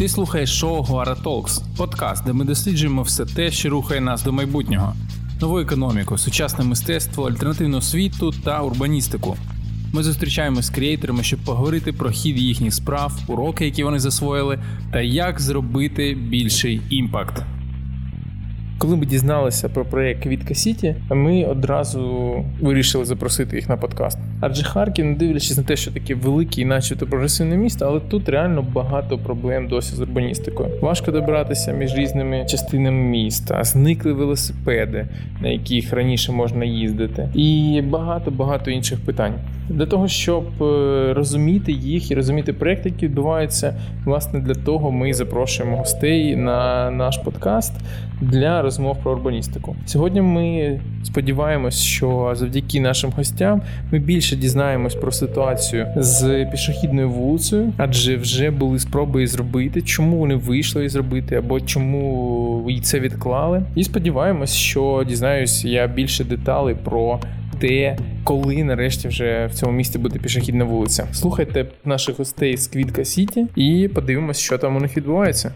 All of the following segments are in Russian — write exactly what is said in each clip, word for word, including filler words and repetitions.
Ти слухаєш шоу Гуара Talks, подкаст, де ми досліджуємо все те, що рухає нас до майбутнього. Нову економіку, сучасне мистецтво, альтернативну освіту та урбаністику. Ми зустрічаємося з креаторами, щоб поговорити про хід їхніх справ, уроки, які вони засвоїли, та як зробити більший імпакт. Коли ми дізналися про проєкт Квітка Сіті, ми одразу вирішили запросити їх на подкаст. Адже Харків, не дивлячись на те, що таке велике і начебто прогресивне місто, але тут реально багато проблем досі з урбаністикою. Важко добиратися між різними частинами міста, зникли велосипеди, на яких раніше можна їздити, і багато-багато інших питань. Для того, щоб розуміти їх і розуміти проєкти, які відбуваються, власне, для того ми запрошуємо гостей на наш подкаст для розмов про урбаністику. Сьогодні ми сподіваємось, що завдяки нашим гостям ми більше дізнаємось про ситуацію з пішохідною вулицею, адже вже були спроби її зробити, чому вони вийшли її зробити, або чому і це відклали. І сподіваємось, що дізнаюсь я більше деталей про те, коли нарешті вже в цьому місті буде пішохідна вулиця. Слухайте наших гостей з Квітка Сіті і подивимось, що там у них відбувається.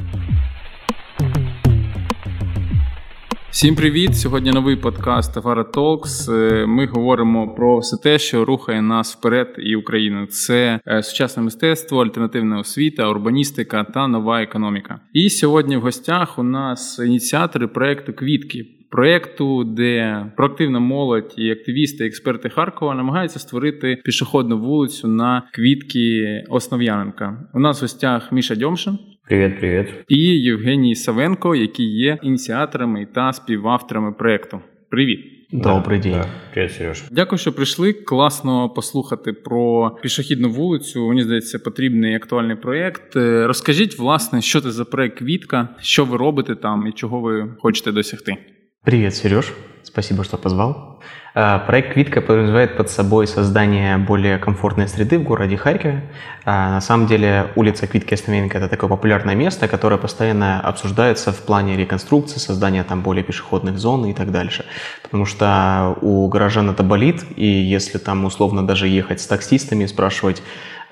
Всім привіт! Сьогодні новий подкаст Гуара Talks. Ми говоримо про все те, що рухає нас вперед і Україну. Це сучасне мистецтво, альтернативна освіта, урбаністика та нова економіка. І сьогодні в гостях у нас ініціатори проєкту «Квітки». Проєкту, де проактивна молодь і активісти, експерти Харкова намагаються створити пішохідну вулицю на Квітки Основ'яненка. У нас в гостях Міша Дьомшин. Привіт, привіт. І Євгеній Савенко, які є ініціаторами та співавторами проєкту. Привіт. Добрий день. Да. Привіт, Сереж. Дякую, що прийшли. Класно послухати про пішохідну вулицю. Мені здається, потрібний і актуальний проєкт. Розкажіть, власне, що це за проєкт «Квітка», що ви робите там і чого ви хочете досягти. Привет, Сереж. Спасибо, что позвал. Проект «Квитка» подразумевает под собой создание более комфортной среды в городе Харькове. На самом деле улица Квитки Основ'яненка – это такое популярное место, которое постоянно обсуждается в плане реконструкции, создания там более пешеходных зон и так дальше. Потому что у горожан это болит, и если там условно даже ехать с таксистами и спрашивать,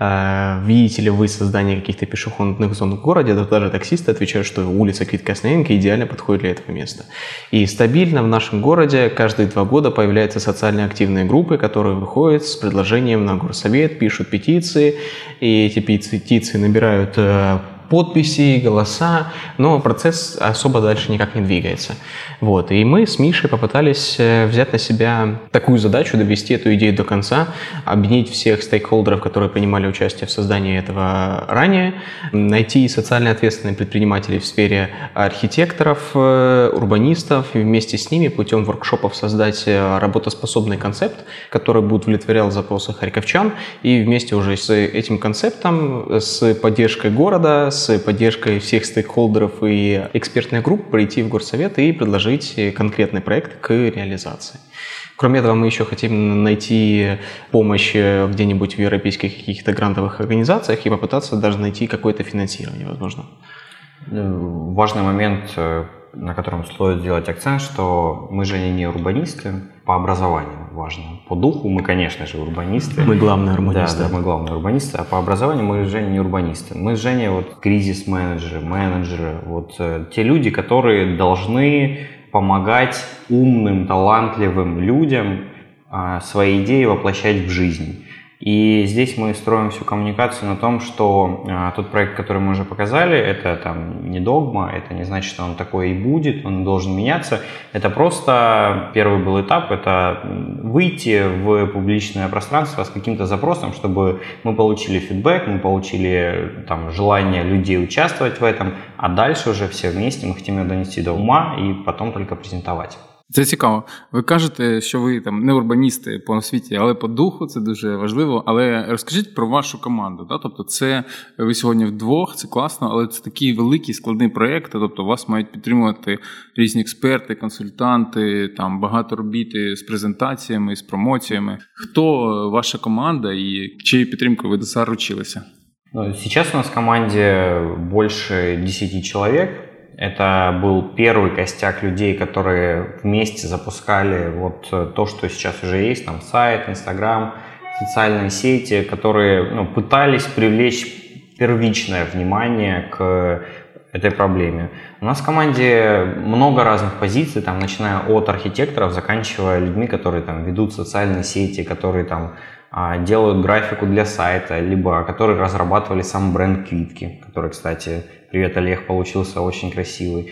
видите ли вы создание каких-то пешеходных зон в городе, то даже таксисты отвечают, что улица Квитки Основ'яненка идеально подходит для этого места. И стабильно в нашем городе каждые два года появляются социально активные группы, которые выходят с предложением на горсовет, пишут петиции, и эти петиции набирают подписи, голоса, но процесс особо дальше никак не двигается. Вот. И мы с Мишей попытались взять на себя такую задачу, довести эту идею до конца, объединить всех стейкхолдеров, которые принимали участие в создании этого ранее, найти социально ответственных предпринимателей в сфере архитекторов, урбанистов, и вместе с ними путем воркшопов создать работоспособный концепт, который будет удовлетворял запросы харьковчан, и вместе уже с этим концептом, с поддержкой города, с поддержкой всех стейкхолдеров и экспертных групп прийти в горсовет и предложить конкретный проект к реализации. Кроме этого, мы еще хотим найти помощь где-нибудь в европейских каких-то грантовых организациях и попытаться даже найти какое-то финансирование, возможно. Важный момент, на котором стоит сделать акцент, что мы же не урбанисты по образованию, важно. По духу мы, конечно же, урбанисты. Мы главные урбанисты. Да, да, мы главные урбанисты, а по образованию мы с Женей не урбанисты. Мы с Женей вот кризис-менеджеры, менеджеры, вот э, те люди, которые должны помогать умным, талантливым людям э, свои идеи воплощать в жизнь. И здесь мы строим всю коммуникацию на том, что э, тот проект, который мы уже показали, это там не догма, это не значит, что он такой и будет, он должен меняться. Это просто первый был этап, это выйти в публичное пространство с каким-то запросом, чтобы мы получили фидбэк, мы получили там желание людей участвовать в этом, а дальше уже все вместе мы хотим его донести до ума и потом только презентовать. Це цікаво. Ви кажете, що ви там не урбаністи по освіті, але по духу, це дуже важливо. Але розкажіть про вашу команду. Да? Тобто це ви сьогодні вдвох, це класно, але це такий великий складний проєкт. Тобто вас мають підтримувати різні експерти, консультанти, там багато робіти з презентаціями, з промоціями. Хто ваша команда і чиєю підтримкою ви заручилися? Сейчас у нас в команде больше десяти человек. Это был первый костяк людей, которые вместе запускали вот то, что сейчас уже есть, там сайт, Инстаграм, социальные сети, которые ну, пытались привлечь первичное внимание к этой проблеме. У нас в команде много разных позиций, там, начиная от архитекторов, заканчивая людьми, которые там, ведут социальные сети, которые там, делают графику для сайта, либо которые разрабатывали сам бренд Квитки, который, кстати, привет, Олег, получился очень красивый.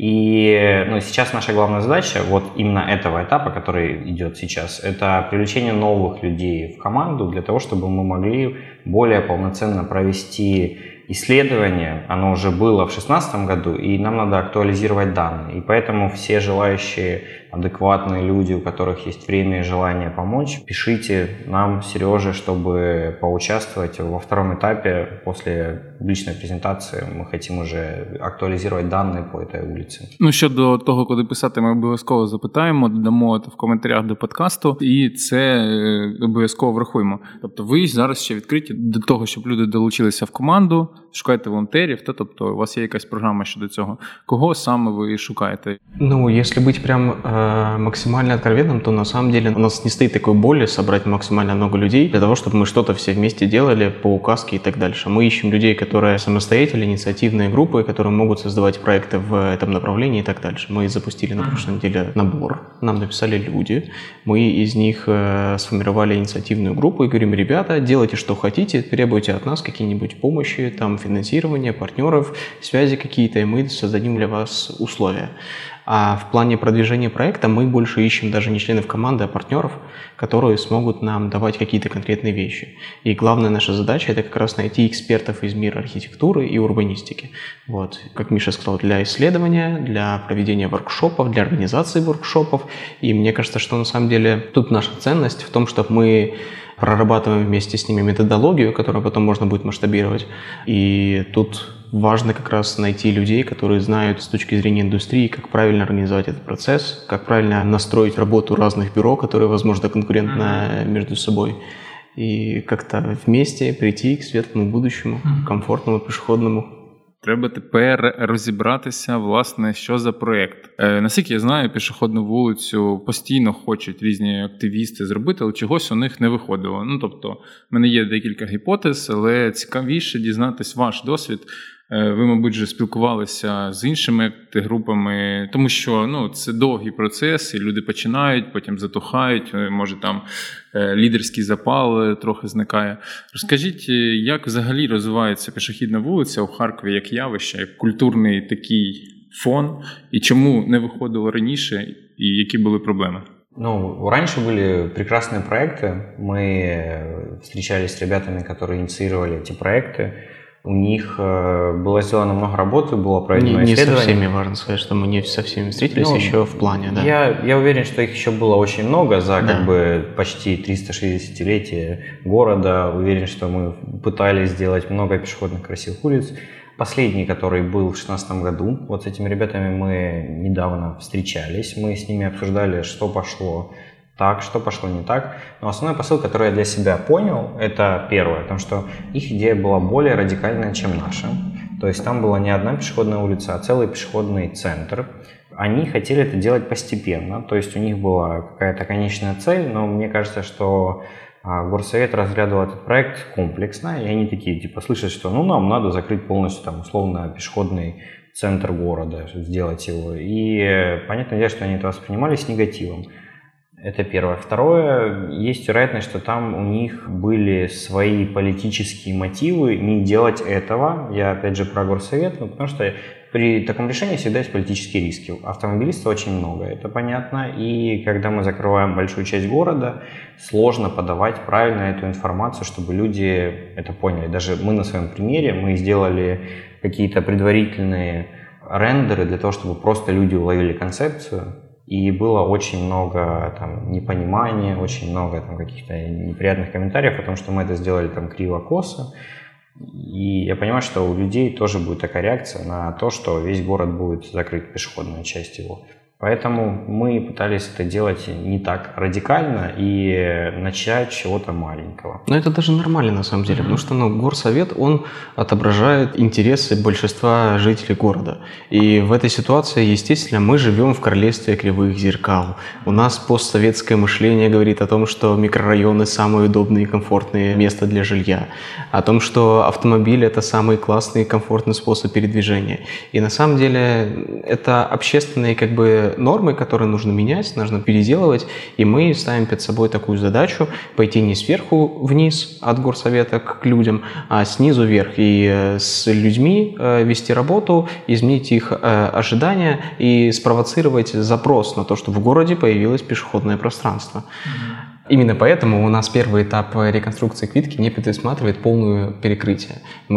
И ну, сейчас наша главная задача вот именно этого этапа, который идет сейчас, это привлечение новых людей в команду для того, чтобы мы могли более полноценно провести исследование. Оно уже было в две тысячи шестнадцатом году, и нам надо актуализировать данные. И поэтому все желающие, адекватные люди, у которых есть время и желание помочь, пишите нам, Сереже, чтобы поучаствовать во втором этапе. После публічної презентації ми хочемо вже актуалізувати дані по цій вулиці. Ну, щодо того, куди писати, ми обов'язково запитаємо, додамо в коментарях до подкасту, і це обов'язково врахуємо. Тобто ви зараз ще відкриті до того, щоб люди долучилися в команду, шукаєте волонтерів, то, тобто у вас є якась програма щодо цього. Кого саме ви шукаєте? Ну, если быть прям э, максимально откровенным, то на самом деле у нас не стоит такой боли собрать максимально много людей для того, чтобы мы что-то все вместе делали по указке и так дальше. Мы ищем людей, которые самостоятельные, инициативные группы, которые могут создавать проекты в этом направлении и так дальше. Мы запустили на прошлой неделе набор, нам написали люди, мы из них э, сформировали инициативную группу и говорим: ребята, делайте что хотите, требуйте от нас какие-нибудь помощи, там, финансирования, партнеров, связи какие-то, и мы создадим для вас условия. А в плане продвижения проекта мы больше ищем даже не членов команды, а партнеров, которые смогут нам давать какие-то конкретные вещи. И главная наша задача – это как раз найти экспертов из мира архитектуры и урбанистики. Вот. Как Миша сказал, для исследования, для проведения воркшопов, для организации воркшопов. И мне кажется, что на самом деле тут наша ценность в том, что мы прорабатываем вместе с ними методологию, которую потом можно будет масштабировать. И тут важно как раз найти людей, которые знают с точки зрения индустрии, как правильно организовать этот процесс, как правильно настроить работу разных бюро, которые, возможно, конкурентны между собой, и как-то вместе прийти к светлому будущему, комфортному, пешеходному. Треба тепер розібратися, власне, що за проєкт. Е, наскільки я знаю, пішохідну вулицю постійно хочуть різні активісти зробити, але чогось у них не виходило. Ну, тобто, в мене є декілька гіпотез, але цікавіше дізнатись ваш досвід. Е, ви, мабуть, вже спілкувалися з іншими групами, тому що ну, це довгий процес, і люди починають, потім затухають, може там е, лідерський запал трохи зникає. Розкажіть, як взагалі розвивається пішохідна вулиця у Харкові як явище, як культурний такий фон, і чому не виходило раніше, і які були проблеми? Ну, раньше были прекрасные проекты. Мы встречались с ребятами, которые инициировали эти проекты. У них было сделано много работы, было проведено не, исследование. Не со всеми, важно сказать, что мы не со всеми встретились, ну, еще в плане, да. Я, я уверен, что их еще было очень много за да. как бы почти триста шестидесятилетие города. Уверен, что мы пытались сделать много пешеходных красивых улиц. Последний, который был в шестнадцатом году, вот с этими ребятами мы недавно встречались, мы с ними обсуждали, что пошло так, что пошло не так. Но основной посыл, который я для себя понял, это первое, потому что их идея была более радикальная, чем наша. То есть там была не одна пешеходная улица, а целый пешеходный центр. Они хотели это делать постепенно, то есть у них была какая-то конечная цель, но мне кажется, что горсовет разглядывал этот проект комплексно, и они такие, типа, слышат, что ну нам надо закрыть полностью, там, условно, пешеходный центр города, сделать его. И понятное дело, что они это воспринимали с негативом. Это первое. Второе, есть вероятность, что там у них были свои политические мотивы не делать этого. Я опять же про горсовет, ну, потому что при таком решении всегда есть политические риски. Автомобилистов очень много, это понятно. И когда мы закрываем большую часть города, сложно подавать правильно эту информацию, чтобы люди это поняли. Даже мы на своем примере, мы сделали какие-то предварительные рендеры для того, чтобы просто люди уловили концепцию. И было очень много там непонимания, очень много там каких-то неприятных комментариев о том, что мы это сделали там криво-косо. И я понимаю, что у людей тоже будет такая реакция на то, что весь город будет закрыт, пешеходная часть его. Поэтому мы пытались это делать не так радикально и начать с чего-то маленького. Но это даже нормально на самом деле, mm-hmm. потому что ну, горсовет, он отображает интересы большинства жителей города. И в этой ситуации, естественно, мы живем в королевстве кривых зеркал. У нас постсоветское мышление говорит о том, что микрорайоны самые удобные и комфортные места для жилья, о том, что автомобиль – это самый классный и комфортный способ передвижения. И на самом деле это общественные как бы нормы, которые нужно менять, нужно переделывать, и мы ставим перед собой такую задачу пойти не сверху вниз от горсовета к людям, а снизу вверх, и с людьми вести работу, изменить их ожидания и спровоцировать запрос на то, чтобы в городе появилось пешеходное пространство. Именно поэтому у нас первый этап реконструкции Квитки не предусматривает полное перекрытие.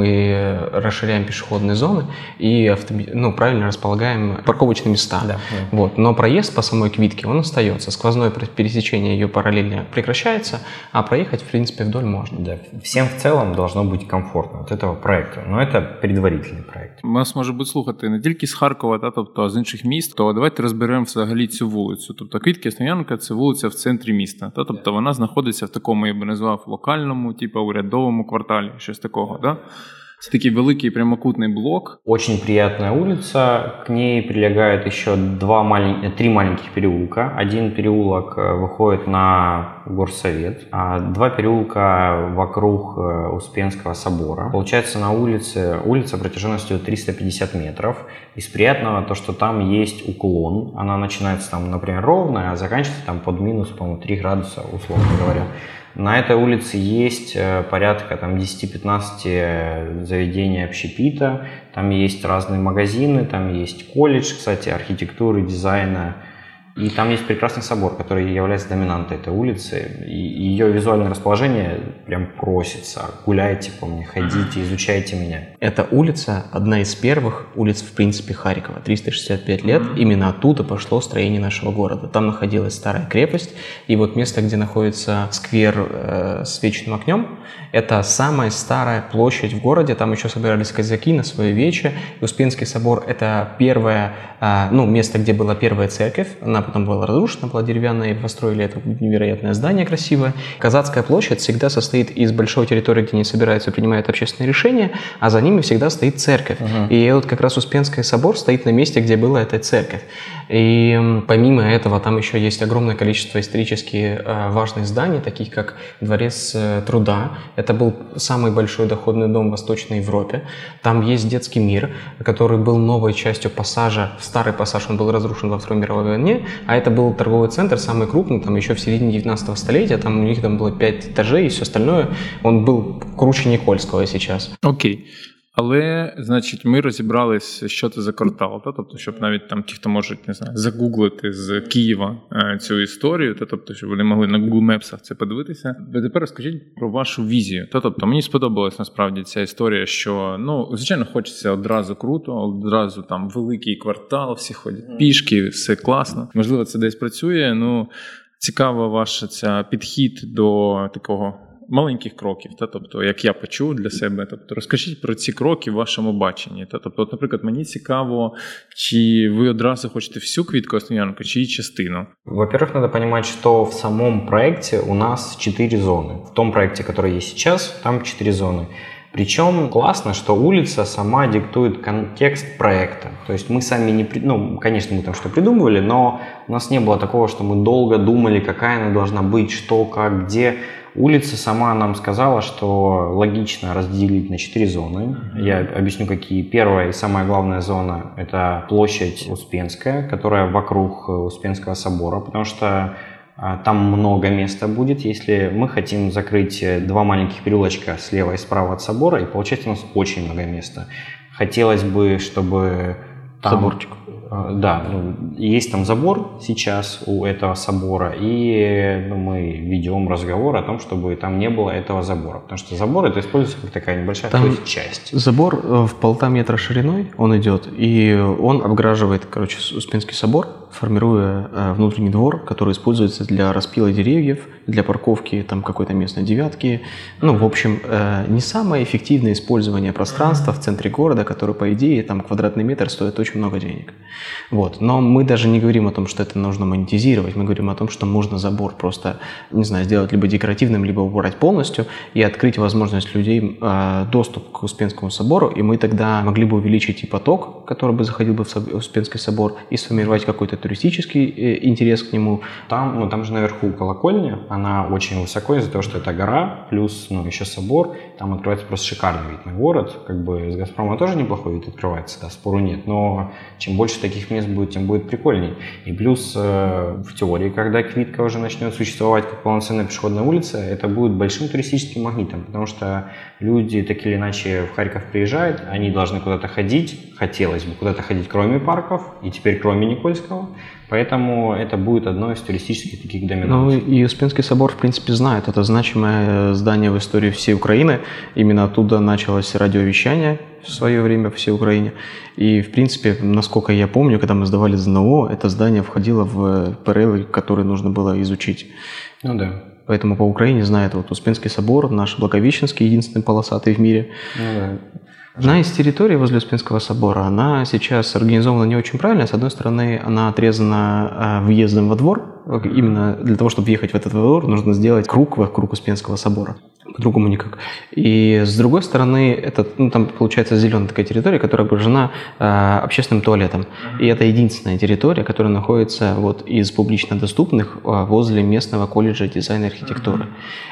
Мы расширяем пешеходные зоны и автомоб... ну, правильно располагаем парковочные места. Да, да. Вот. Но проезд по самой Квитке, он остается. Сквозное пересечение ее параллельно прекращается, а проехать, в принципе, вдоль можно. Да. Всем в целом должно быть комфортно от этого проекту. Но это предварительний проект. У нас може бути слухати не тільки з Харкова, та, тобто, а з інших міст, то давайте розберемо взагалі цю вулицю. Тобто Квітки Основ'янка – це вулиця в центрі міста. Та, тобто вона знаходиться в такому, я би назвав, локальному, типу урядовому кварталі, щось такого, да? Это такой великий прямокутный блок. Очень приятная улица. К ней прилегают еще два малень... три маленьких переулка. Один переулок выходит на горсовет, а два переулка вокруг Успенского собора. Получается, на улице улица протяженностью триста пятьдесят метров. Из приятного то, что там есть уклон. Она начинается там, например, ровная, а заканчивается там под минус, по-моему, три градуса, условно говоря. На этой улице есть порядка там, десять-пятнадцать заведений общепита, там есть разные магазины, там есть колледж, кстати, архитектуры, дизайна. И там есть прекрасный собор, который является доминантой этой улицы. И ее визуальное расположение прям просится. Гуляйте по мне, ходите, изучайте меня. Эта улица одна из первых улиц, в принципе, Харькова. триста шестьдесят пять лет. Mm-hmm. Именно оттуда пошло строение нашего города. Там находилась старая крепость. И вот место, где находится сквер э, с вечным огнем, это самая старая площадь в городе. Там еще собирались казаки на свое вече. Успенский собор – это первое, э, ну, место, где была первая церковь. Она потом была разрушена, была деревянная, и построили это невероятное здание красивое. Казацкая площадь всегда состоит из большой территории, где они собираются и принимают общественные решения, а за ними всегда стоит церковь. Uh-huh. И вот как раз Успенский собор стоит на месте, где была эта церковь. И помимо этого там еще есть огромное количество исторически важных зданий, таких как Дворец труда. Это был самый большой доходный дом в Восточной Европе. Там есть детский мир, который был новой частью пассажа. Старый пассаж, он был разрушен во Второй мировой войне, а это был торговый центр, самый крупный, там еще в середине девятнадцатого столетия, там у них там было пять этажей и все остальное. Он был круче Никольського сейчас. Окей. Але, значить, ми розібрались, що це за квартал, та? Тобто, щоб навіть там ті, хто можуть, не знаю, загуглити з Києва е, цю історію, та? Тобто, щоб вони могли на Google Maps це подивитися. А тепер розкажіть про вашу візію. Та? Тобто, мені сподобалась насправді ця історія, що, ну, звичайно, хочеться одразу круто, одразу там великий квартал, всі ходять пішки, все класно. Можливо, це десь працює, ну, цікава ваша ця підхід до такого маленьких кроків, та, тобто, як я почув для себе, тобто, розкажіть про ці кроки в вашому баченні. Та, тобто, от, наприклад, мені цікаво, чи ви одразу хочете всю Квітку Основ'янку, чи її частину? Во-первых, надо понимать, что в самом проекте у нас четыре зоны. В том проекте, который есть сейчас, там четыре зоны. Причем классно, что улица сама диктует контекст проекта. То есть мы сами не... Ну, конечно, мы там что придумывали, но у нас не было такого, что мы долго думали, какая она должна быть, что, как, где. Улица сама нам сказала, что логично разделить на четыре зоны. Я объясню, какие. Первая и самая главная зона – это площадь Успенская, которая вокруг Успенского собора, потому что там много места будет, если мы хотим закрыть два маленьких переулочка слева и справа от собора, и получается у нас очень много места. Хотелось бы, чтобы там... Заборчик. Да, ну, есть там забор сейчас у этого собора, и ну, мы ведем разговор о том, чтобы там не было этого забора, потому что забор это используется как такая небольшая там часть. Забор в полтора метра шириной он идет, и он обграживает, короче, Успенский собор, формируя внутренний двор, который используется для распила деревьев, для парковки там какой-то местной девятки. Ну, в общем, не самое эффективное использование пространства в центре города, который, по идее, там квадратный метр стоит очень очень много денег. Вот. Но мы даже не говорим о том, что это нужно монетизировать, мы говорим о том, что можно забор просто, не знаю, сделать либо декоративным, либо убрать полностью и открыть возможность людей э, доступ к Успенскому собору, и мы тогда могли бы увеличить и поток, который бы заходил бы в Успенский собор, и сформировать какой-то туристический э, интерес к нему. Там, ну, там же наверху колокольня, она очень высоко из-за того, что это гора, плюс ну, еще собор, там открывается просто шикарный вид на город, как бы с «Газпрома» тоже неплохой вид открывается, да, спору нет, но чем больше таких мест будет, тем будет прикольней. И плюс э, в теории, когда Квитка уже начнет существовать как полноценная пешеходная улица, это будет большим туристическим магнитом, потому что люди так или иначе в Харьков приезжают, они должны куда-то ходить, хотелось бы куда-то ходить кроме парков, и теперь кроме Никольского, поэтому это будет одно из туристических таких доминантов. Ну и Успенский собор, в принципе, знает, это значимое здание в истории всей Украины, именно оттуда началось радиовещание в свое время по всей Украине, и, в принципе, насколько я помню, когда мы сдавали ЗНО, это здание входило в ПРЛ, который нужно было изучить. Ну да. Поэтому по Украине знает вот Успенский собор, наш Благовещенский, единственный полосатый в мире. Ну да. Одна из территорий возле Успенского собора, она сейчас организована не очень правильно. С одной стороны, она отрезана въездом во двор. Именно для того, чтобы въехать в этот двор, нужно сделать круг вокруг Успенского собора. По-другому никак. И с другой стороны, это, ну, там получается зеленая такая территория, которая окружена э, общественным туалетом. И это единственная территория, которая находится вот из публично доступных э, возле местного колледжа дизайна и архитектуры.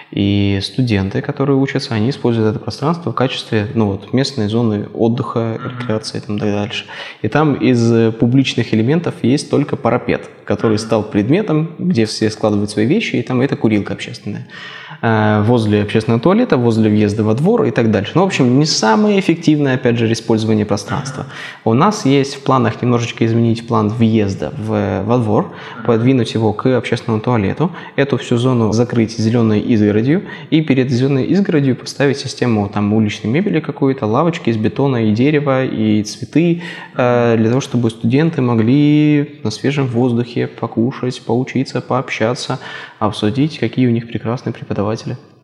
И студенты, которые учатся, они используют это пространство в качестве ну, вот, местной зоны отдыха, рекреации и так дальше. И там из публичных элементов есть только парапет, который стал предметом, где все складывают свои вещи, и там это курилка общественная. Возле общественного туалета, возле въезда во двор и так дальше. Ну, в общем, не самое эффективное, опять же, использование пространства. У нас есть в планах немножечко изменить план въезда в, во двор, подвинуть его к общественному туалету, эту всю зону закрыть зеленой изгородью и перед зеленой изгородью поставить систему там уличной мебели какую-то, лавочки из бетона и дерева, и цветы, для того, чтобы студенты могли на свежем воздухе покушать, поучиться, пообщаться, обсудить, какие у них прекрасные преподаватели.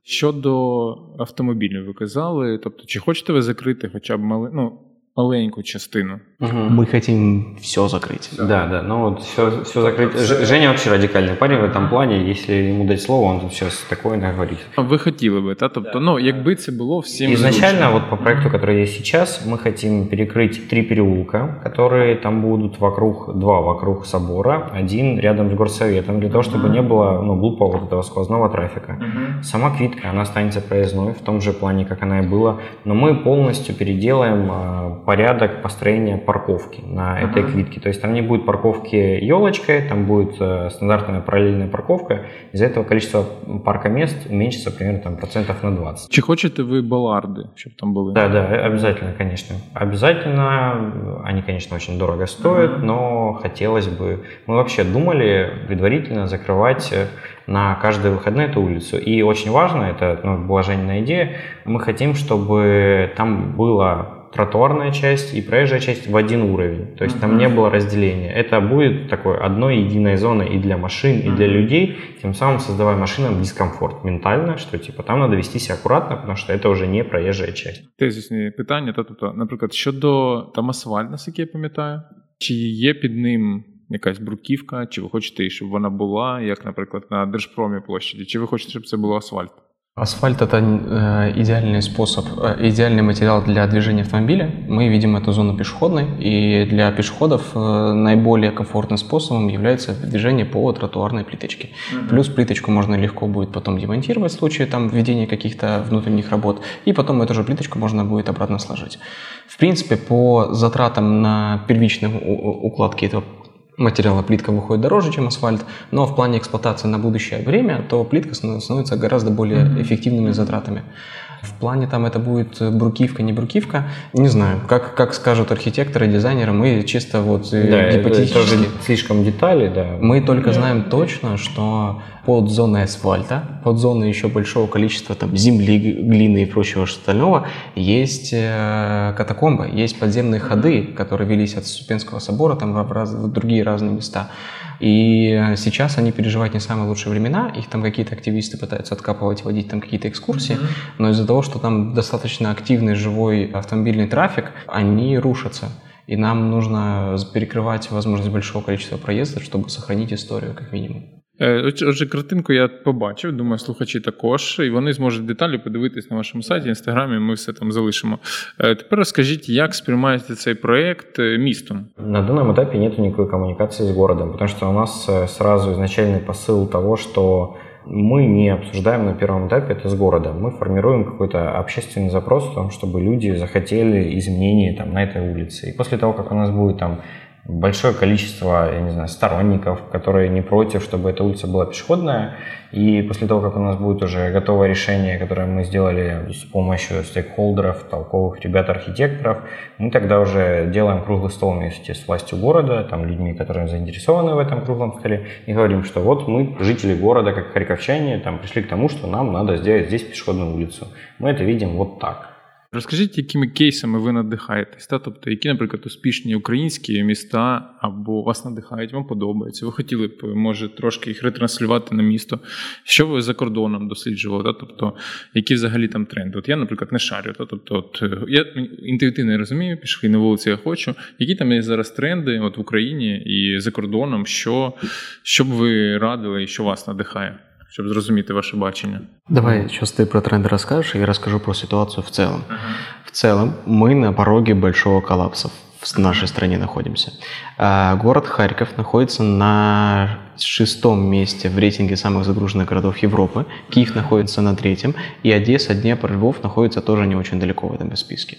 Щодо автомобілів ви казали, тобто чи хочете ви закрити хоча б мали, ну, маленьку частину? Угу. Мы хотим все закрыть. Да, да, ну вот все, все закрыть. Ж, Женя вообще радикальный парень в этом плане, если ему дать слово, он тут сейчас такое наговорит. Ви хотіли би, та? Тобто, ну, якби це було всім изначально, зручно. вот по проекту, который есть сейчас, мы хотим перекрыть три переулка, которые там будут вокруг, два вокруг собора, один рядом с горсоветом, для того, чтобы не было ну, глупого вот этого сквозного трафика. Uh-huh. Сама Квитка, она останется проездной в том же плане, как она и была, но мы полностью переделаем э, порядок построения парковки на uh-huh. этой Квитке. То есть там не будет парковки елочкой, там будет э, стандартная параллельная парковка. Из-за этого количество паркомест уменьшится примерно там, процентов на двадцать. Чи хочете ви баларди, щоб там були? Да, да, обязательно, конечно. Обязательно. Они, конечно, очень дорого стоят, uh-huh. но хотелось бы... Мы вообще думали предварительно закрывать на каждые выходные эту улицу. И очень важно, это ну, была Женина идея, мы хотим, чтобы там была тротуарная часть и проезжая часть в один уровень. То есть uh-huh. там не было разделения. Это будет такой одной единой зоной и для машин, uh-huh. и для людей, тем самым создавая машинам дискомфорт ментально, что типа там надо вести себя аккуратно, потому что это уже не проезжая часть. Тезисні питання, та, тобто, наприклад, щодо там асфальт, наскільки я пам'ятаю, чи є під ним якась бруківка, чи ви хочете, щоб вона була, як, наприклад, на Держпромі площаді, чи ви хочете, щоб це було асфальт? Асфальт – это э, идеальный способ, э, идеальный материал для движения автомобиля. Мы видим эту зону пешеходной, и для пешеходов э, наиболее комфортным способом является движение по тротуарной плиточке. Mm-hmm. Плюс плиточку можно легко будет потом демонтировать в случае там, введения каких-то внутренних работ, и потом эту же плиточку можно будет обратно сложить. В принципе, по затратам на первичные укладки этого материала плитка выходит дороже, чем асфальт, но в плане эксплуатации на будущее время, то плитка становится гораздо более эффективными затратами. В плане там это будет брукивка, не брукивка, не знаю, как, как скажут архитекторы, дизайнеры, мы чисто вот да, гипотетически. Это тоже слишком детали, да. Мы только знаем точно, что под зоной асфальта, под зоной еще большого количества там, земли, глины и прочего остального есть э, катакомбы, есть подземные ходы, которые велись от Успенского собора там, в, раз, в другие разные места. И сейчас они переживают не самые лучшие времена, их там какие-то активисты пытаются откапывать, водить там какие-то экскурсии, mm-hmm. но из-за того, что там достаточно активный живой автомобильный трафик, они рушатся. и нам нужно перекрывать возможность большого количества проездов, чтобы сохранить историю, как минимум. Отже, картинку я побачив, думаю, слухачі також, і вони зможуть деталі подивитись на вашому сайті, інстаграмі, ми все там залишимо. Тепер розкажіть, як сприймаєте цей проєкт містом? На данном этапе нет никакой коммуникации с городом, потому что у нас сразу изначальный посыл того, что мы не обсуждаем на первом этапе это с городом. Мы формируем какой-то общественный запрос в том, чтобы люди захотели изменений там, на этой улице. И после того, как у нас будет там большое количество, я не знаю, сторонников, которые не против, чтобы эта улица была пешеходная. И после того, как у нас будет уже готовое решение, которое мы сделали с помощью стейкхолдеров, толковых ребят-архитекторов, мы тогда уже делаем круглый стол вместе с властью города, там, людьми, которые заинтересованы в этом круглом столе, и говорим, что вот мы, жители города, как харьковчане, там, пришли к тому, что нам надо сделать здесь пешеходную улицу. Мы это видим вот так. Розкажіть, якими кейсами ви надихаєтесь, та? Тобто, які, наприклад, успішні українські міста або вас надихають, вам подобаються, ви хотіли б, може, трошки їх ретранслювати на місто, що ви за кордоном досліджували, та? Тобто, які взагалі там тренди. От я, наприклад, не шарю, та? Тобто, от, я інтуїтивно розумію, пішли на вулиці я хочу, які там є зараз тренди от в Україні і за кордоном, що, що б ви радили і що вас надихає? Щоб зрозуміти ваше бачення. Давай сейчас ты про тренды расскажешь, и я расскажу про ситуацию в целом. Uh-huh. В целом мы на пороге большого коллапса в нашей стране находимся. Город Харьков находится на шестом месте в рейтинге самых загруженных городов Европы. Киев находится на третьем, и Одесса, Днепр, Львов находятся тоже не очень далеко в этом списке.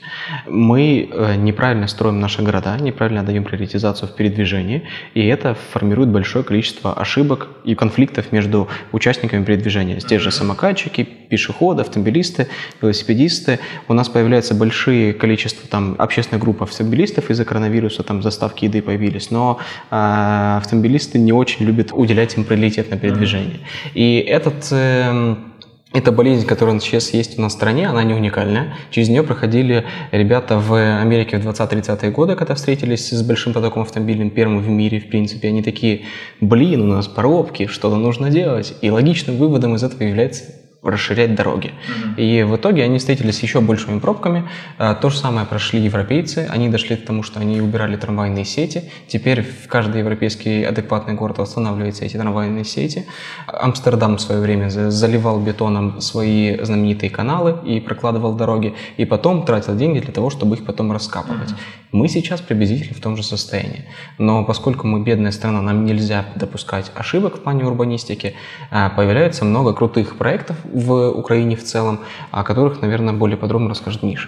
Мы неправильно строим наши города, неправильно даем приоритизацию в передвижении, и это формирует большое количество ошибок и конфликтов между участниками передвижения. Здесь же самокатчики, пешеходы, автомобилисты, велосипедисты. У нас появляется большое количество там общественных групп автомобилистов из-за коронавируса, там заставки еды появились, но э, автомобилисты не очень любят уделять им приоритет на передвижение. И этот, э, эта болезнь, которая сейчас есть у нас в стране, она не уникальная. Через нее проходили ребята в Америке в двадцатые-тридцатые годы, когда встретились с большим потоком автомобилем, первым в мире, в принципе. Они такие, блин, у нас пробки, что-то нужно делать. И логичным выводом из этого является расширять дороги. Mm-hmm. И в итоге они встретились с еще большими пробками. То же самое прошли европейцы. Они дошли к тому, что они убирали трамвайные сети. Теперь в каждый европейский адекватный город восстанавливаются эти трамвайные сети. Амстердам в свое время заливал бетоном свои знаменитые каналы и прокладывал дороги. И потом тратил деньги для того, чтобы их потом раскапывать. Mm-hmm. Мы сейчас приблизительно в том же состоянии. Но поскольку мы бедная страна, нам нельзя допускать ошибок в плане урбанистики, появляется много крутых проектов в Украине в целом, о которых, наверное, более подробно расскажет Миша.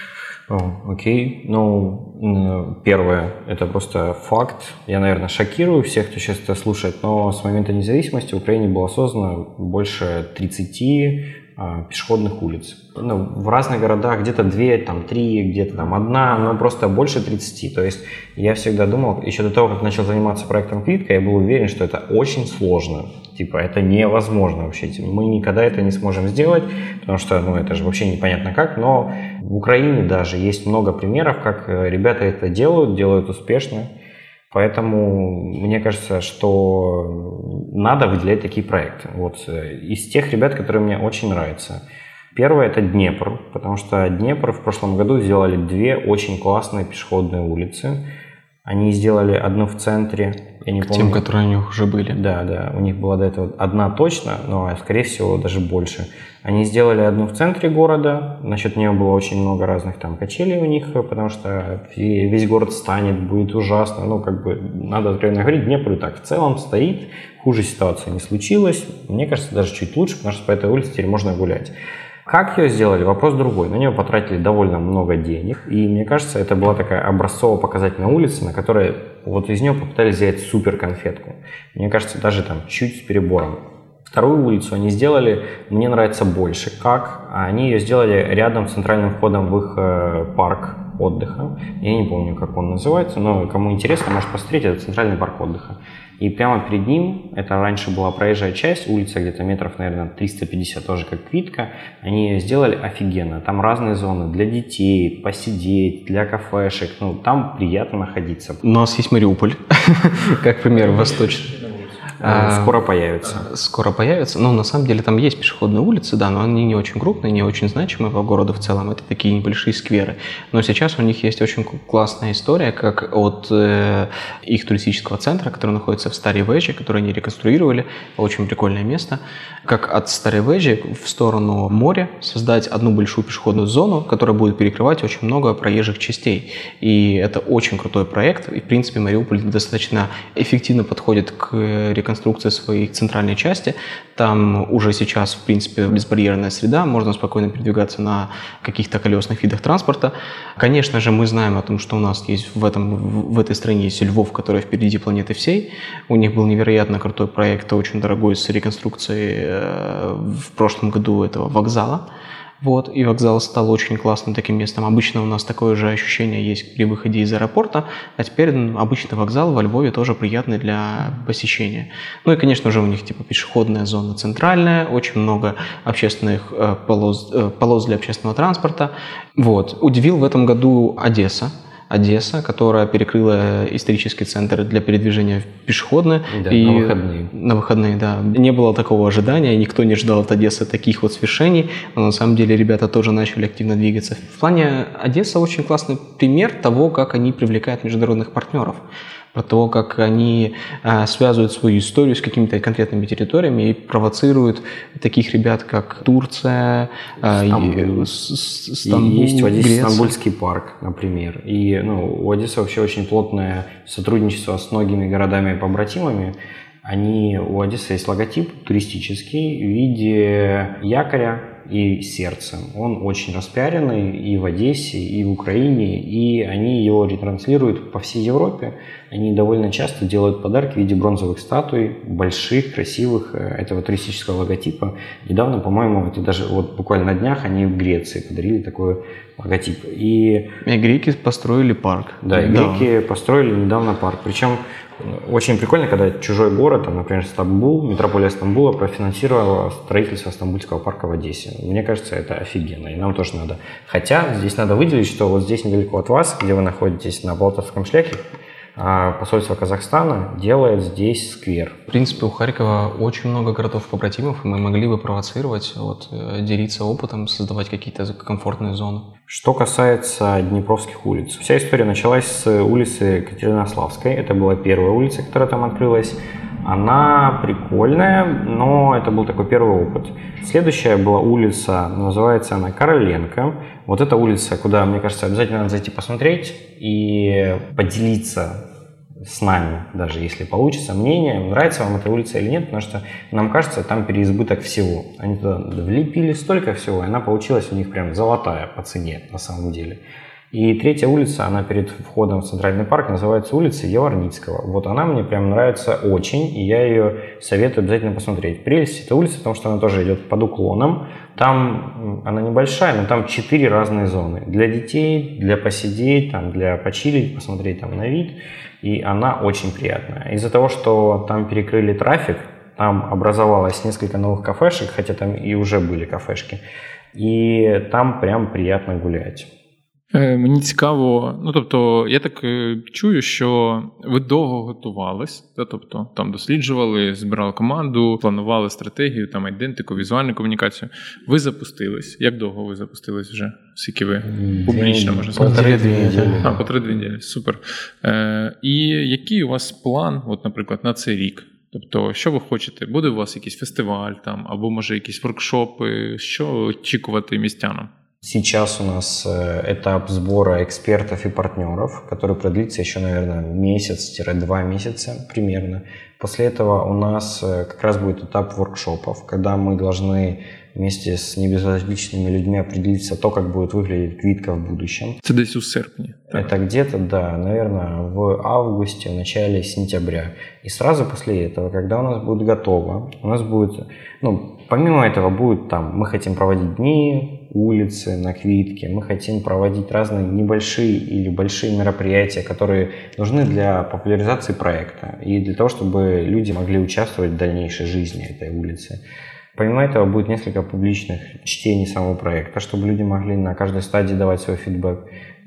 О, окей. Ну, первое, это просто факт. Я, наверное, шокирую всех, кто сейчас это слушает, но с момента независимости в Украине было создано больше тридцати а, пешеходных улиц. Ну, в разных городах где-то две, там три, где-то там одна, но просто больше тридцати. То есть я всегда думал, еще до того, как начал заниматься проектом Квитка, я был уверен, что это очень сложно. Типа, это невозможно вообще. Мы никогда это не сможем сделать, потому что, ну, это же вообще непонятно как. Но в Украине даже есть много примеров, как ребята это делают, делают успешно. Поэтому мне кажется, что надо выделять такие проекты. Вот из тех ребят, которые мне очень нравятся. Первое – это Днепр, потому что Днепр в прошлом году сделали две очень классные пешеходные улицы. Они сделали одну в центре, я не К помню. Тем, которые у них уже были. Да, да, у них была до этого одна точно, но, скорее всего, даже больше. Они сделали одну в центре города, насчет нее было очень много разных там качелей у них, потому что весь город станет, будет ужасно. Ну, как бы, надо откровенно говорить, Днепр и так в целом стоит, хуже ситуации не случилось. Мне кажется, даже чуть лучше, потому что по этой улице теперь можно гулять. Как ее сделали? Вопрос другой. На нее потратили довольно много денег. И мне кажется, это была такая образцово-показательная улица, на которой вот из нее попытались сделать супер конфетку. Мне кажется, даже там чуть с перебором. Вторую улицу они сделали, мне нравится больше. Как? Они ее сделали рядом с центральным входом в их парк отдыха. Я не помню, как он называется, но кому интересно, может посмотреть, это центральный парк отдыха. И прямо перед ним, это раньше была проезжая часть, улица где-то метров, наверное, триста пятьдесят, тоже как Квитка, они ее сделали офигенно. Там разные зоны для детей, посидеть, для кафешек, ну, там приятно находиться. У нас есть Мариуполь, как пример, восточный. Скоро появится. Скоро появится. Ну, на самом деле, там есть пешеходные улицы, да, но они не очень крупные, не очень значимые по городу в целом. Это такие небольшие скверы. Но сейчас у них есть очень классная история, как от э, их туристического центра, который находится в Старой Вежи, который они реконструировали. Очень прикольное место. Как от Старой Вежи в сторону моря создать одну большую пешеходную зону, которая будет перекрывать очень много проезжих частей. И это очень крутой проект. И, в принципе, Мариуполь достаточно эффективно подходит к реконструкции конструкция своей центральной части. Там уже сейчас, в принципе, безбарьерная среда, можно спокойно передвигаться на каких-то колесных видах транспорта. Конечно же, мы знаем о том, что у нас есть в, этом, в этой стране есть Львов, который впереди планеты всей. У них был невероятно крутой проект, очень дорогой, с реконструкцией в прошлом году этого вокзала. Вот, и вокзал стал очень классным таким местом. Обычно у нас такое же ощущение есть при выходе из аэропорта, а теперь обычный вокзал во Львове тоже приятный для посещения. Ну и, конечно же, у них типа пешеходная зона центральная, очень много общественных э, полос, э, полос для общественного транспорта. Вот. Удивил в этом году Одесса. Одесса, которая перекрыла исторический центр для передвижения пешеходно. Да, и на выходные. На выходные, да. Не было такого ожидания, никто не ждал от Одессы таких вот свершений, но на самом деле ребята тоже начали активно двигаться. В плане Одесса очень классный пример того, как они привлекают международных партнеров. Про то, как они э, связывают свою историю с какими-то конкретными территориями и провоцируют таких ребят, как Турция, э, Стамбул. И, с, Стамбул, и есть в Одессе Греция. Стамбульский парк, например. И ну, у Одессы вообще очень плотное сотрудничество с многими городами-побратимами. Они, у Одессы есть логотип туристический в виде якоря и сердца. Он очень распиаренный и в Одессе, и в Украине, и они его ретранслируют по всей Европе. Они довольно часто делают подарки в виде бронзовых статуй, больших, красивых, этого туристического логотипа. Недавно, по-моему, это даже вот буквально на днях они в Греции подарили такой логотип. И, и греки построили парк. Да, и да. греки построили недавно парк. Причем очень прикольно, когда чужой город, там, например, Стамбул, метрополия Стамбула профинансировала строительство Стамбульского парка в Одессе. Мне кажется, это офигенно, и нам тоже надо. Хотя здесь надо выделить, что вот здесь недалеко от вас, где вы находитесь на Полтавском шляхе, посольство Казахстана делает здесь сквер. В принципе, у Харькова очень много городов-побратимов, и мы могли бы провоцировать, вот, делиться опытом, создавать какие-то комфортные зоны. Что касается Днепровских улиц. Вся история началась с улицы Катеринославской. Это была первая улица, которая там открылась. Она прикольная, но это был такой первый опыт. Следующая была улица, называется она Короленко. Вот эта улица, куда, мне кажется, обязательно надо зайти посмотреть и поделиться с нами, даже если получится, мнением, нравится вам эта улица или нет, потому что нам кажется, там переизбыток всего. Они туда влепили столько всего, и она получилась у них прям золотая по цене на самом деле. И третья улица, она перед входом в Центральный парк, называется улица Яворницкого. Вот она мне прям нравится очень, и я ее советую обязательно посмотреть. Прелесть этой улицы, потому что она тоже идет под уклоном. Там она небольшая, но там четыре разные зоны. Для детей, для посидеть, там, для почилить, посмотреть там на вид. И она очень приятная. Из-за того, что там перекрыли трафик, там образовалось несколько новых кафешек, хотя там и уже были кафешки. І там прям приємно гуляти. Е, мені цікаво, ну тобто, я так е, чую, що ви довго готувались, да, тобто там досліджували, збирали команду, планували стратегію, там ідентику, візуальну комунікацію. Ви запустились. Як довго ви запустились вже? Скільки ви публічно, можна сказати? По три-дві неділі. А, по три-дві неділі, супер. Е, і який у вас план, от, наприклад, на цей рік? Тобто, що ви хочете? Буде у вас якийсь фестиваль там, або, може, якісь воркшопи? Що очікувати містянам? Сейчас у нас этап сбора экспертов и партнеров, который продлится еще, наверное, месяц-два месяца примерно. После этого у нас как раз будет этап воркшопов, когда мы должны вместе с небезразличными людьми определиться то, как будет выглядеть Квитка в будущем. Это десь у серпне. Так? Это где-то, да, наверное, в августе, в начале сентября. И сразу после этого, когда у нас будет готово, у нас будет, ну, помимо этого будет там, мы хотим проводить дни, улицы на Квитке, мы хотим проводить разные небольшие или большие мероприятия, которые нужны для популяризации проекта и для того, чтобы люди могли участвовать в дальнейшей жизни этой улицы. Помимо этого будет несколько публичных чтений самого проекта, чтобы люди могли на каждой стадии давать свой фидбэк.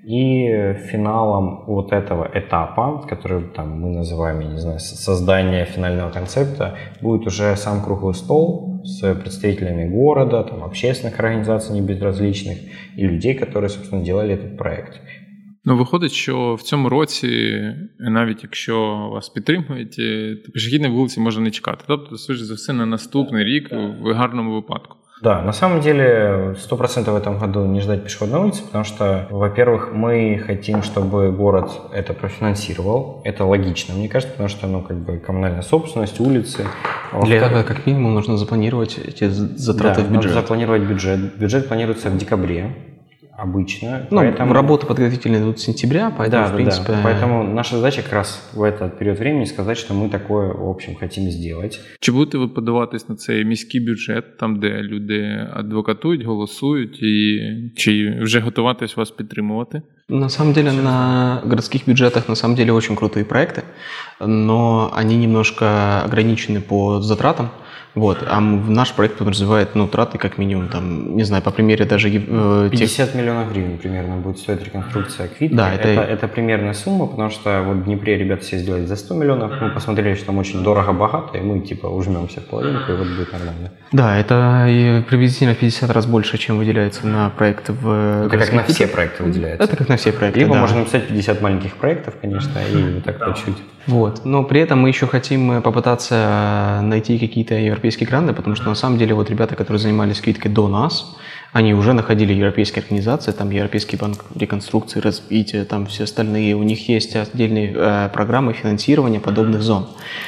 И финалом вот этого этапа, который там, мы называем, я не знаю, создание финального концепта, будет уже сам круглый стол с представителями города, там, общественных организаций небезразличних и людей, которые, собственно, делали этот проект. Ну, виходить, що в цьому році, навіть якщо вас підтримують, то пішохідної вулиці може не чекати. Тобто, судячи за все, на наступний рік в гарному випадку. Да, на самом деле сто процентов в этом году не ждать пешеходной улицы, потому что, во-первых, мы хотим, чтобы город это профинансировал. Это логично, мне кажется, потому что, ну, как бы коммунальная собственность, улицы. Для этого, как минимум, нужно запланировать эти затраты да, в бюджет. Надо запланировать бюджет. Бюджет планируется в декабре. Обычно. Ну, поэтому... работы подготовительные идут с сентября, поэтому, да, в принципе... Да. Поэтому наша задача как раз в этот период времени сказать, что мы такое, в общем, хотим сделать. Чи будете ви подаватись на цей міський бюджет, там, де люди адвокатують, голосують, і чи вже готуватись вас підтримувати? На самом деле, на городских бюджетах, на самом деле, очень крутые проекты, но они немножко ограничены по затратам. Вот. А наш проект подразумевает, ну, траты как минимум, там, не знаю, по примере даже э, пятьдесят тех... миллионов гривен примерно будет стоить реконструкция Квитки. Да, это... Это, это примерная сумма, потому что вот в Днепре ребята все сделали за сто миллионов, мы посмотрели, что там очень дорого-богато, и мы типа ужмемся в половинку, и вот будет нормально. Да, это приблизительно пятьдесят раз больше, чем выделяется на проект в... Это как на все проекты выделяется. Это как на все проекты, Либо да. можно написать пятьдесят маленьких проектов, конечно, и вот так по чуть. Вот. Но при этом мы еще хотим попытаться найти какие-то европейские гранты, потому что на самом деле вот ребята, которые занимались Квиткой до нас, они уже находили европейские организации, там Европейский банк реконструкции, развития, там все остальные. У них есть отдельные э, программы финансирования подобных зон.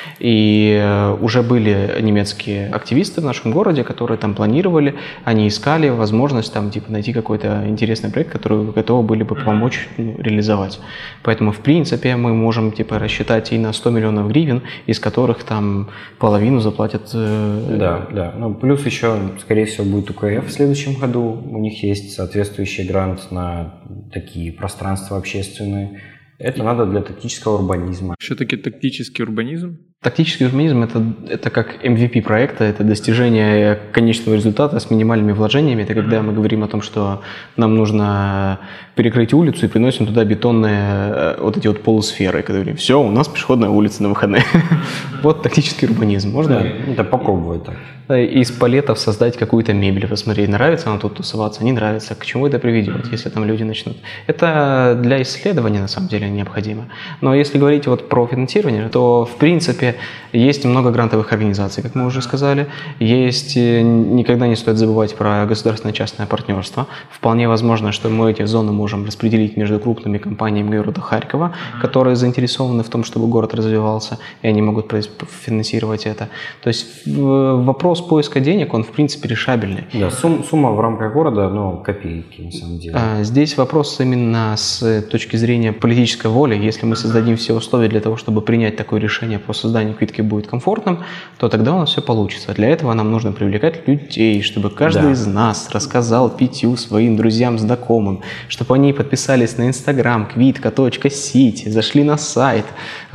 И э, уже были немецкие активисты в нашем городе, которые там планировали, они искали возможность там типа найти какой-то интересный проект, который готовы были бы помочь, ну, реализовать. Поэтому в принципе мы можем типа рассчитать и на сто миллионов гривен, из которых там половину заплатят. Э, да, да. Ну плюс еще, скорее всего, будет УКФ в следующем году. У них есть соответствующий грант на такие пространства общественные. Это надо для тактического урбанизма. Что таки тактический урбанизм? Тактический урбанизм это, – это как эм ви пи проекта, это достижение конечного результата с минимальными вложениями. Это когда мы говорим о том, что нам нужно перекрыть улицу и приносим туда бетонные вот эти вот полусферы. Когда говорим, все, у нас пешеходная улица на выходные. Вот тактический урбанизм. Можно это попробовать так. Из палетов создать какую-то мебель, посмотреть, нравится она тут тусоваться, не нравится, к чему это приведет, если там люди начнут. Это для исследования на самом деле необходимо. Но если говорить вот про финансирование, то в принципе есть много грантовых организаций, как мы уже сказали. Есть, никогда не стоит забывать про государственно-частное партнерство. Вполне возможно, что мы эти зоны можем распределить между крупными компаниями города Харькова, которые заинтересованы в том, чтобы город развивался, и они могут финансировать это. То есть вопрос поиска денег, он в принципе решабельный. Да, сум, сумма в рамках города, ну, копейки на самом деле. А, здесь вопрос именно с точки зрения политической воли. Если мы создадим все условия для того, чтобы принять такое решение по созданию Квитки будет комфортным, то тогда у нас все получится. Для этого нам нужно привлекать людей, чтобы каждый да. из нас рассказал пятью своим друзьям, знакомым, чтобы они подписались на Инстаграм квитка точка сити, зашли на сайт,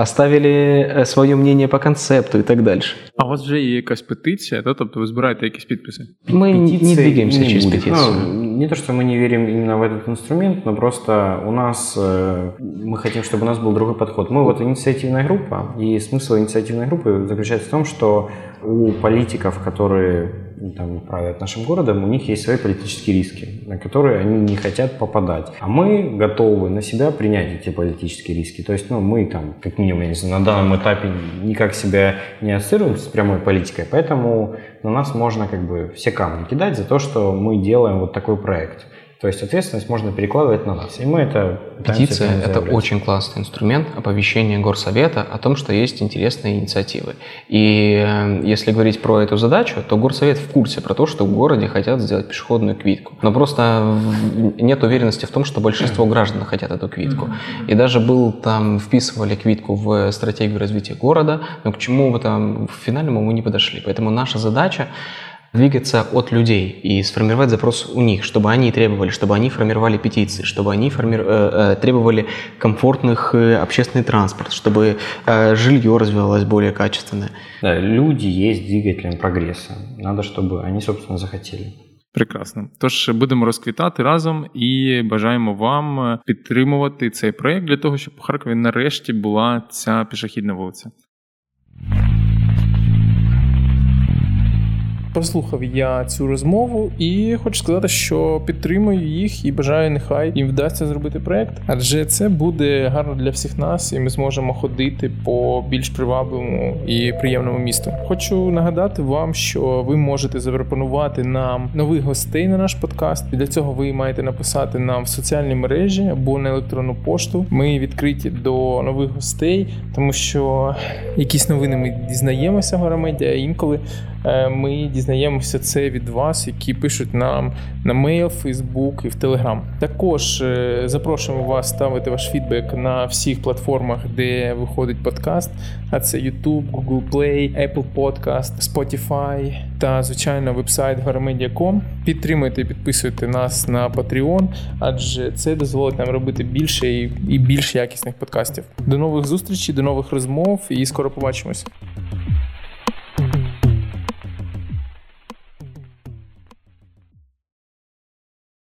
оставили свое мнение по концепту и так дальше. А у вас вже є якась петиція, да? Тобто ви збираєте якісь підписи? Мы не двигаемся не через будет. петицию. Ну, не то, что мы не верим именно в этот инструмент, но просто у нас, мы хотим, чтобы у нас был другой подход. Мы вот инициативная группа, и смысл инициативной группы заключается в том, что у политиков, которые там правят нашим городом, у них есть свои политические риски, на которые они не хотят попадать. А мы готовы на себя принять эти политические риски. То есть, ну, мы там, как минимум, я не знаю, на данном этапе никак себя не ассоциируем с прямой политикой, поэтому на нас можно как бы все камни кидать за то, что мы делаем вот такой проект. То есть ответственность можно перекладывать на нас. И мы это Петиция – это очень классный инструмент оповещения горсовета о том, что есть интересные инициативы. И если говорить про эту задачу, то горсовет в курсе про то, что в городе хотят сделать пешеходную квитку. Но просто нет уверенности в том, что большинство граждан хотят эту квитку. И даже был там, вписывали квитку в стратегию развития города, но к чему бы там в финальному мы не подошли. Поэтому наша задача двигаться от людей и сформировать запрос у них, чтобы они требовали, чтобы они формировали петиции, чтобы они форми... э, требовали комфортных э, общественный транспорт, чтобы э, жилье развивалось более качественное. Да, люди есть двигателем прогресса. Надо, чтобы они, собственно, захотели. В Прекрасно. Тож будемо розквітати разом і бажаємо вам підтримувати цей проєкт для того, щоб у Харкові нарешті була ця пішохідна вулиця. Послухав я цю розмову і хочу сказати, що підтримую їх і бажаю, нехай їм вдасться зробити проєкт, адже це буде гарно для всіх нас, і ми зможемо ходити по більш привабливому і приємному місту. Хочу нагадати вам, що ви можете запропонувати нам нових гостей на наш подкаст, і для цього ви маєте написати нам в соціальні мережі або на електронну пошту. Ми відкриті до нових гостей, тому що якісь новини ми дізнаємося в Гарамедіа, а інколи ми дізнаємося це від вас, які пишуть нам на мейл, Фейсбук і в Телеграм. Також запрошуємо вас ставити ваш фідбек на всіх платформах, де виходить подкаст, а це YouTube, Google Play, Apple Podcast, Spotify та, звичайно, вебсайт гарамедіа крапка ком. Підтримуйте і підписуйте нас на Patreon, адже це дозволить нам робити більше і більш якісних подкастів. До нових зустрічей, до нових розмов і скоро побачимося.